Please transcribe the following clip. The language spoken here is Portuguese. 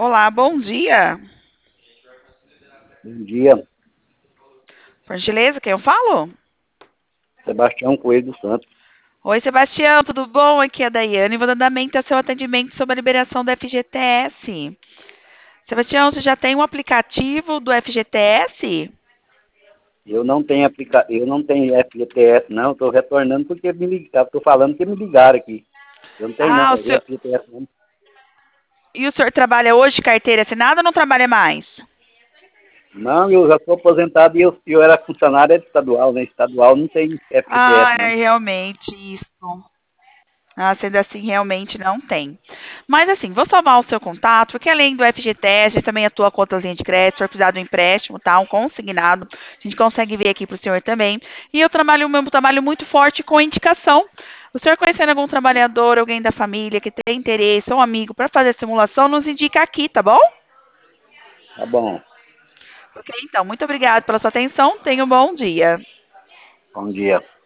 Olá, bom dia. Bom dia, Por gentileza, quem eu falo? Sebastião Coelho dos Santos. Oi, Sebastião, tudo bom? Aqui é a Daiane e vou dar andamento ao seu atendimento sobre a liberação do FGTS. Sebastião, você já tem um aplicativo do FGTS? Eu não tenho FGTS, não. Estou retornando porque estou falando que me ligaram aqui. Eu não tenho não, Ah, o senhor... FGTS não. E o senhor trabalha hoje de carteira assinada ou não trabalha mais? Não, eu já sou aposentado e eu era funcionário estadual, né? Estadual não tem FGTS Ah, não. é realmente isso. Ah, sendo assim, realmente não tem. Mas assim, vou salvar o seu contato, porque além do FGTS, também atua com outras linhas de crédito, se for precisar do empréstimo, tá? Um consignado, a gente consegue ver aqui para o senhor também. E eu trabalho, meu trabalho muito forte com indicação. O senhor conhecendo algum trabalhador, alguém da família que tem interesse, ou um amigo para fazer a simulação, nos indica aqui, tá bom? Tá bom. Ok, então, muito obrigada pela sua atenção, tenha um bom dia. Bom dia.